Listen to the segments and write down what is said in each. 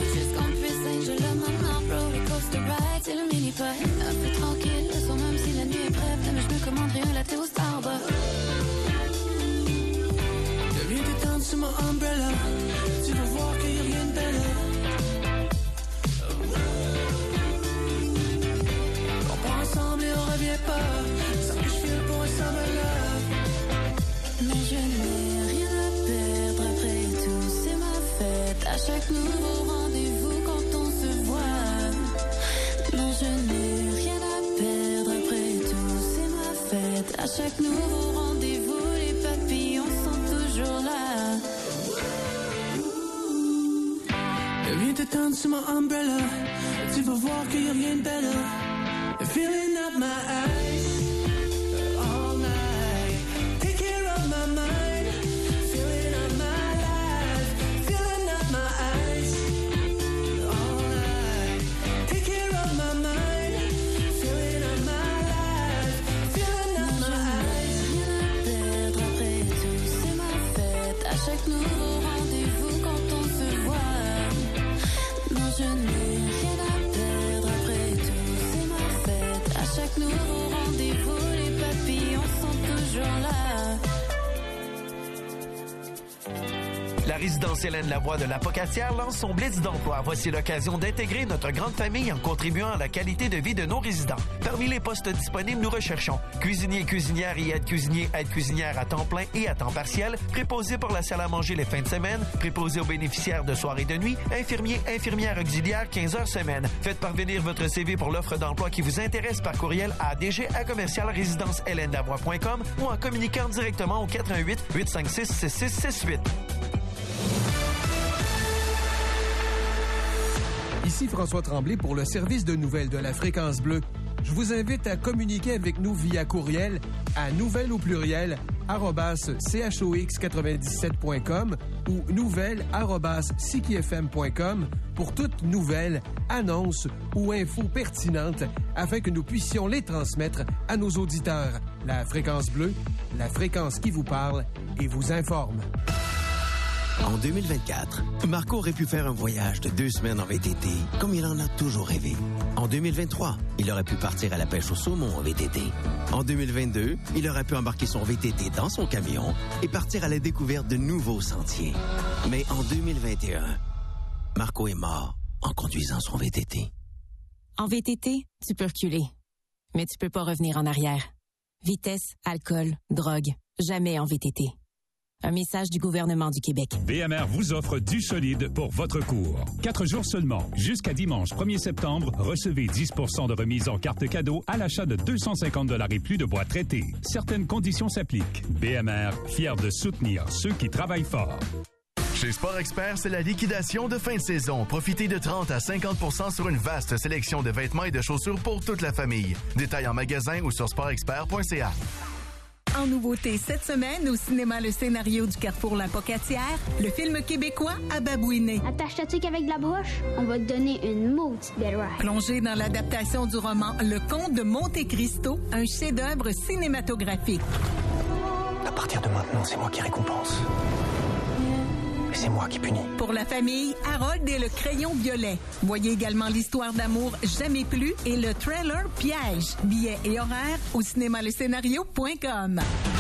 Jusqu'en puissance, je le maman, roller coaster ride, c'est le mini-pot. Un peu tranquille, le soir même si la nuit est prête, mais je me commanderai un latte au Starbucks. Viens t'étendre sous mon umbrella, tu vas voir qu'il y a rien de belle. On part ensemble et on revient pas, sans que je file pour un summer love. Mais je n'ai rien à perdre après tout, c'est ma fête. À chaque nouveau rendez-vous quand on se voit. Non, je n'ai rien à perdre après tout, c'est ma fête. À chaque nouveau rendez-vous, les papillons sont toujours là. Viens t'étendre sous mon umbrella, tu vas voir qu'il y a rien de belle. Feeling up my eyes all night, take care of my mind, feeling up my life, feeling up my eyes all night, take care of my mind, feeling up my life, feeling up my eyes. Rien à perdre après tout, c'est ma fête. À chaque nouveau rendez-vous quand on se voit. Non, je n'ai rien à perdre après tout, c'est ma fête. À chaque nouveau rendez-vous, les papillons sont toujours là. La résidence Hélène Lavoie de la Pocatière lance son blitz d'emploi. Voici l'occasion d'intégrer notre grande famille en contribuant à la qualité de vie de nos résidents. Parmi les postes disponibles, nous recherchons cuisinier, cuisinière et aide-cuisinière à temps plein et à temps partiel, préposé pour la salle à manger les fins de semaine, préposé aux bénéficiaires de soirée et de nuit, infirmier, infirmière auxiliaire 15 heures semaine. Faites parvenir votre CV pour l'offre d'emploi qui vous intéresse par courriel à dg@commercialresidencehelenelavoie.com ou en communiquant directement au 418-856-6668. Ici François Tremblay pour le service de nouvelles de la Fréquence Bleue. Je vous invite à communiquer avec nous via courriel à nouvelles au pluriel @chox97.com ou nouvelles@sikifm.com pour toute nouvelle, annonce ou info pertinente afin que nous puissions les transmettre à nos auditeurs. La Fréquence Bleue, la fréquence qui vous parle et vous informe. En 2024, Marco aurait pu faire un voyage de 2 semaines en VTT, comme il en a toujours rêvé. En 2023, il aurait pu partir à la pêche au saumon en VTT. En 2022, il aurait pu embarquer son VTT dans son camion et partir à la découverte de nouveaux sentiers. Mais en 2021, Marco est mort en conduisant son VTT. En VTT, tu peux reculer, mais tu peux pas revenir en arrière. Vitesse, alcool, drogue, jamais en VTT. Un message du gouvernement du Québec. BMR vous offre du solide pour votre cours. 4 jours seulement. Jusqu'à dimanche 1er septembre, recevez 10% de remise en carte cadeau à l'achat de 250 $ et plus de bois traité. Certaines conditions s'appliquent. BMR, fier de soutenir ceux qui travaillent fort. Chez Sport Expert, c'est la liquidation de fin de saison. Profitez de 30 à 50% sur une vaste sélection de vêtements et de chaussures pour toute la famille. Détails en magasin ou sur sportexpert.ca. En nouveauté cette semaine, au cinéma Le Scénario du Carrefour La Pocatière, le film québécois À babouiner. Attache ta tuque avec de la broche, on va te donner une maudite belle ride. Plongé dans l'adaptation du roman Le Comte de Monte Cristo, un chef-d'œuvre cinématographique. À partir de maintenant, c'est moi qui récompense. Et c'est moi qui punis. Pour la famille, Harold et le crayon violet. Voyez également l'histoire d'amour Jamais plus et le trailer Piège. Billets et horaires au cinémalescénario.com.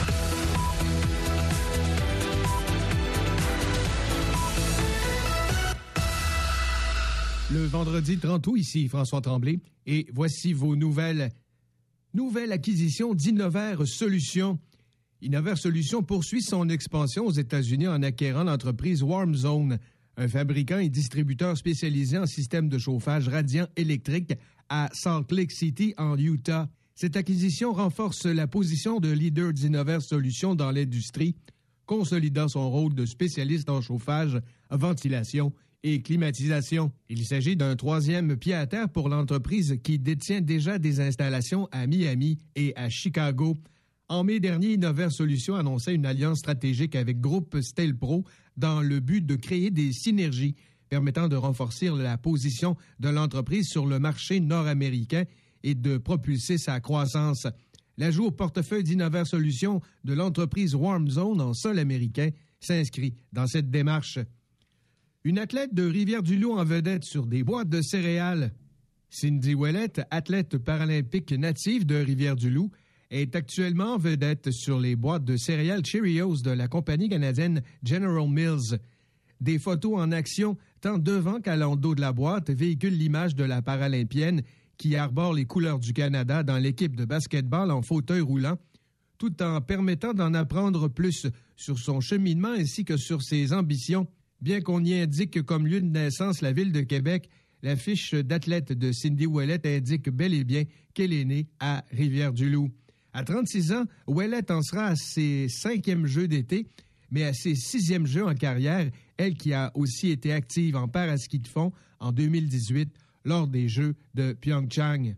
Le vendredi 30 août, ici François Tremblay, et voici vos nouvelles acquisitions d'Innovair Solutions. Innovair Solutions poursuit son expansion aux États-Unis en acquérant l'entreprise Warm Zone, un fabricant et distributeur spécialisé en systèmes de chauffage radiant électrique à Salt Lake City, en Utah. Cette acquisition renforce la position de leader d'Innovair Solutions dans l'industrie, consolidant son rôle de spécialiste en chauffage, ventilation et climatisation. Il s'agit d'un troisième pied à terre pour l'entreprise qui détient déjà des installations à Miami et à Chicago. En mai dernier, Innovair Solutions annonçait une alliance stratégique avec Groupe Stelpro dans le but de créer des synergies permettant de renforcer la position de l'entreprise sur le marché nord-américain et de propulser sa croissance. L'ajout au portefeuille d'Innovair Solutions de l'entreprise Warm Zone en sol américain s'inscrit dans cette démarche. Une athlète de Rivière-du-Loup en vedette sur des boîtes de céréales. Cindy Ouellette, athlète paralympique native de Rivière-du-Loup, est actuellement en vedette sur les boîtes de céréales Cheerios de la compagnie canadienne General Mills. Des photos en action, tant devant qu'à l'endos de la boîte, véhiculent l'image de la paralympienne qui arbore les couleurs du Canada dans l'équipe de basketball en fauteuil roulant, tout en permettant d'en apprendre plus sur son cheminement ainsi que sur ses ambitions. Bien qu'on y indique comme lieu de naissance la ville de Québec, la fiche d'athlète de Cindy Ouellette indique bel et bien qu'elle est née à Rivière-du-Loup. À 36 ans, Ouellette en sera à ses 5e Jeux d'été, mais à ses 6e Jeux en carrière, elle qui a aussi été active en paraski de fond en 2018 lors des Jeux de Pyeongchang.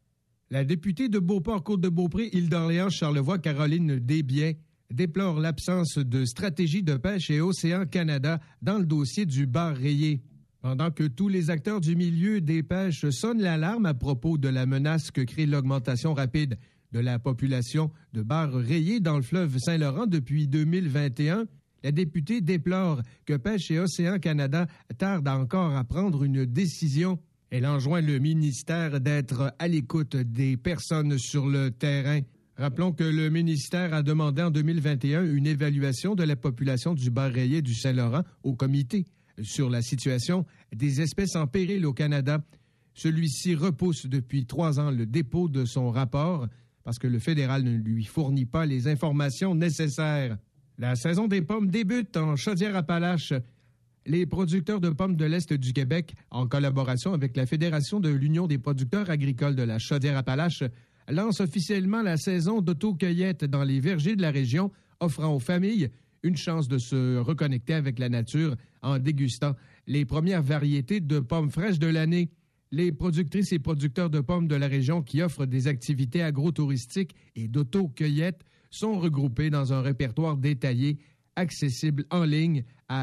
La députée de Beauport-Côte-de-Beaupré, Île-d'Orléans-Charlevoix, Caroline Desbiens, déplore l'absence de stratégie de pêche et Océan Canada dans le dossier du bar rayé. Pendant que tous les acteurs du milieu des pêches sonnent l'alarme à propos de la menace que crée l'augmentation rapide de la population de bars rayés dans le fleuve Saint-Laurent depuis 2021, la députée déplore que Pêche et Océan Canada tarde encore à prendre une décision. Elle enjoint le ministère d'être à l'écoute des personnes sur le terrain. Rappelons que le ministère a demandé en 2021 une évaluation de la population du bar rayé du Saint-Laurent au comité sur la situation des espèces en péril au Canada. Celui-ci repousse depuis 3 ans le dépôt de son rapport parce que le fédéral ne lui fournit pas les informations nécessaires. La saison des pommes débute en Chaudière-Appalaches. Les producteurs de pommes de l'Est du Québec, en collaboration avec la Fédération de l'Union des producteurs agricoles de la Chaudière-Appalaches, lancent officiellement la saison d'auto-cueillette dans les vergers de la région, offrant aux familles une chance de se reconnecter avec la nature en dégustant les premières variétés de pommes fraîches de l'année. Les productrices et producteurs de pommes de la région qui offrent des activités agrotouristiques et d'auto-cueillette sont regroupés dans un répertoire détaillé accessible en ligne à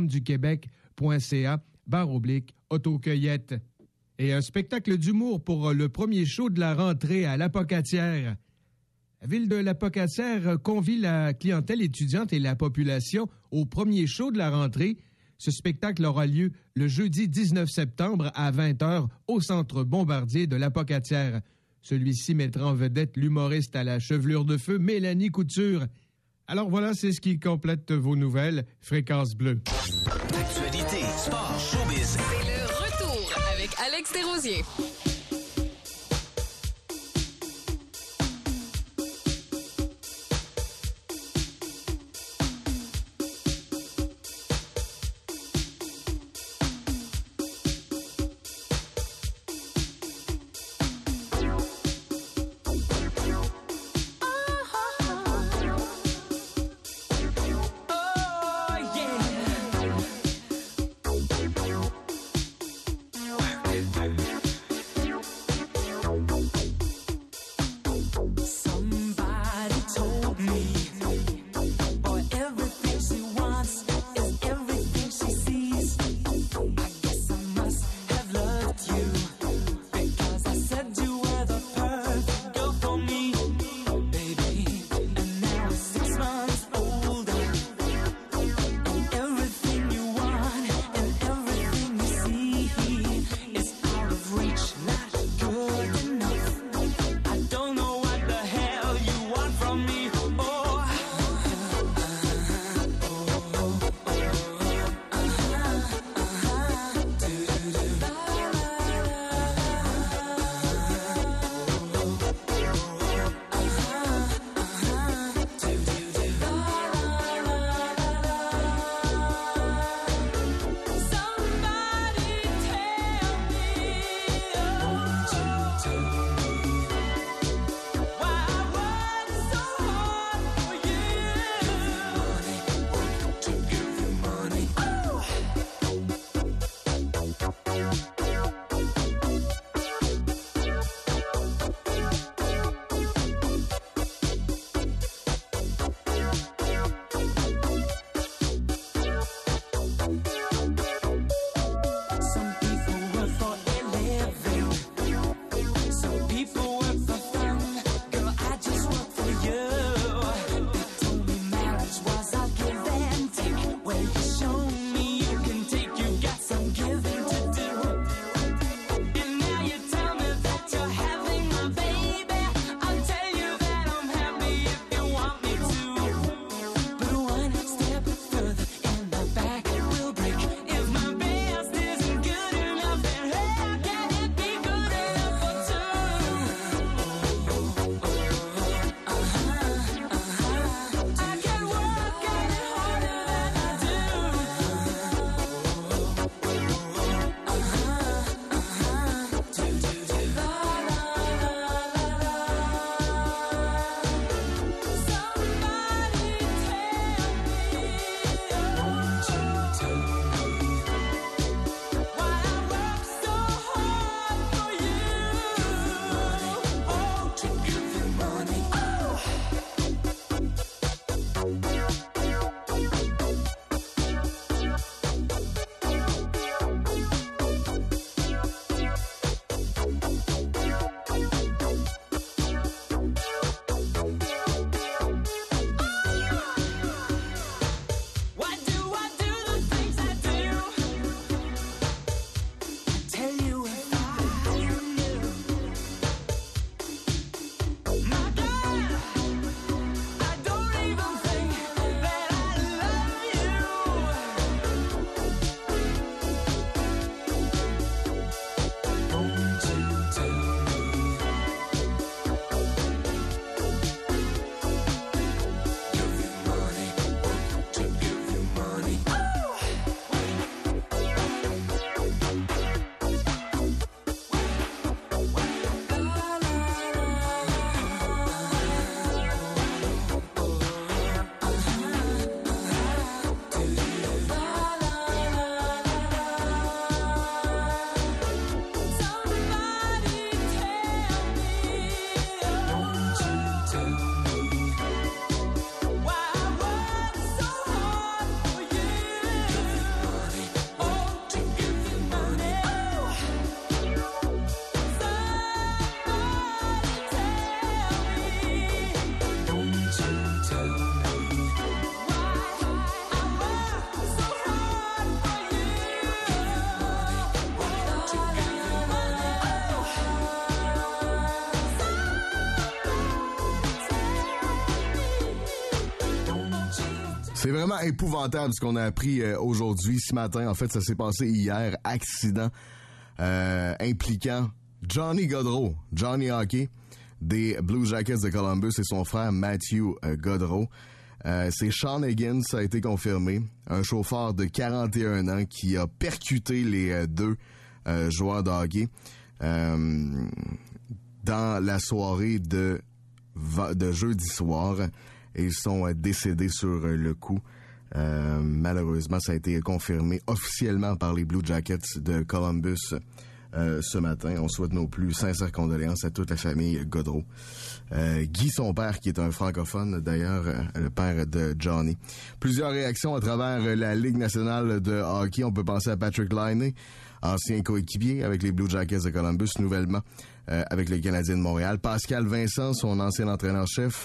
lapommeduquebec.ca/autocueillette. Et un spectacle d'humour pour le premier show de la rentrée à l'Apocatière. La ville de l'Apocatière convie la clientèle étudiante et la population au premier show de la rentrée. Ce spectacle aura lieu le jeudi 19 septembre à 20h au Centre Bombardier de l'Apocatière. Celui-ci mettra en vedette l'humoriste à la chevelure de feu Mélanie Couture. Alors voilà, c'est ce qui complète vos nouvelles. Fréquence Bleue. Actualité, sport, showbiz. C'est le retour avec Alex Desrosiers. Show me you can take you C'est vraiment épouvantable ce qu'on a appris aujourd'hui, ce matin. En fait, ça s'est passé hier. Accident impliquant Johnny Gaudreau, Johnny Hockey, des Blue Jackets de Columbus et son frère Matthew Gaudreau. C'est Sean Higgins, ça a été confirmé, un chauffeur de 41 ans qui a percuté les deux joueurs de hockey dans la soirée de jeudi soir. Et ils sont décédés sur le coup. Malheureusement, ça a été confirmé officiellement par les Blue Jackets de Columbus ce matin. On souhaite nos plus sincères condoléances à toute la famille Gaudreau. Guy, son père, qui est un francophone, d'ailleurs, le père de Johnny. Plusieurs réactions à travers la Ligue nationale de hockey. On peut penser à Patrick Laine, ancien coéquipier avec les Blue Jackets de Columbus, nouvellement avec les Canadiens de Montréal. Pascal Vincent, son ancien entraîneur-chef,